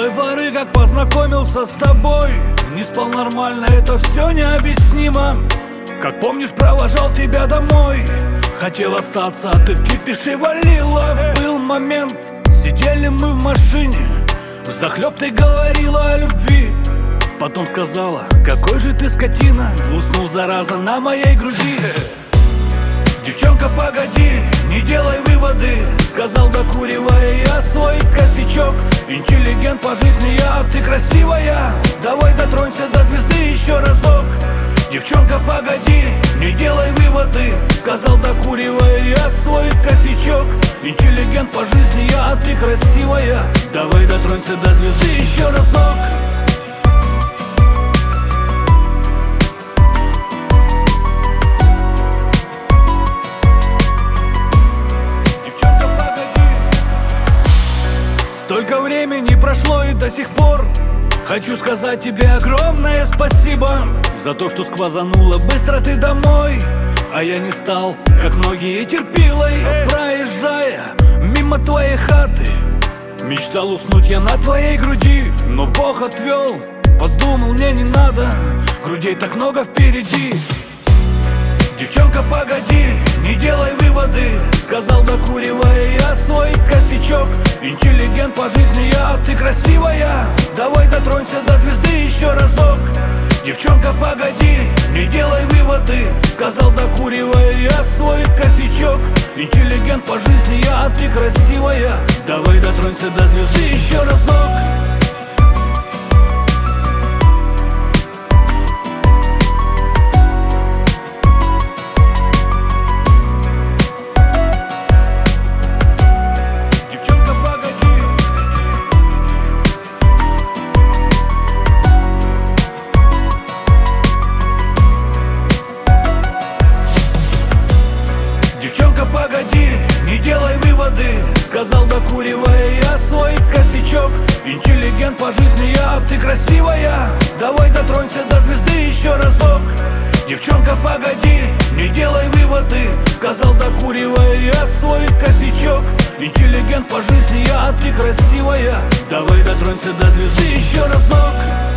той поры, как познакомился с тобой, не спал нормально, это все необъяснимо. Как помнишь, провожал тебя домой, хотел остаться, а ты в кипише валила. Был момент, сидели мы в машине, взахлеб ты говорила о любви. Потом сказала, какой же ты скотина, уснул, зараза, на моей груди. Девчонка, погоди, не делай выводы, сказал, докуривая я свой косячок. Интеллигент по жизни я, а ты красивая, давай дотронься до звезды еще разок. Девчонка, погоди, не делай выводы, сказал, докуривая я свой косячок. Интеллигент по жизни я, а ты красивая, давай дотронься до звезды еще разок. Столько времени прошло и до сих пор хочу сказать тебе огромное спасибо за то, что сквозанула быстро ты домой, а я не стал, как многие, терпилой. Проезжая мимо твоей хаты, мечтал уснуть я на твоей груди, но Бог отвел, подумал, мне не надо, грудей так много впереди. Девчонка, погоди, не делай выводы, сказал, докуривая я свой косячок. Интеллигент по жизни я, а ты красивая, давай дотронься до звезды еще разок. Девчонка, погоди, не делай выводы, сказал, докуривая я свой косячок. Интеллигент по жизни я, а ты красивая, давай дотронься до звезды еще разок. Погоди, не делай выводы, сказал, докуривая я свой косячок. Интеллигент по жизни я, а ты красивая, давай дотронься до звезды еще разок. Девчонка, погоди, не делай выводы, сказал, докуривая я свой косячок. Интеллигент по жизни я, а ты красивая, давай дотронься до звезды еще разок.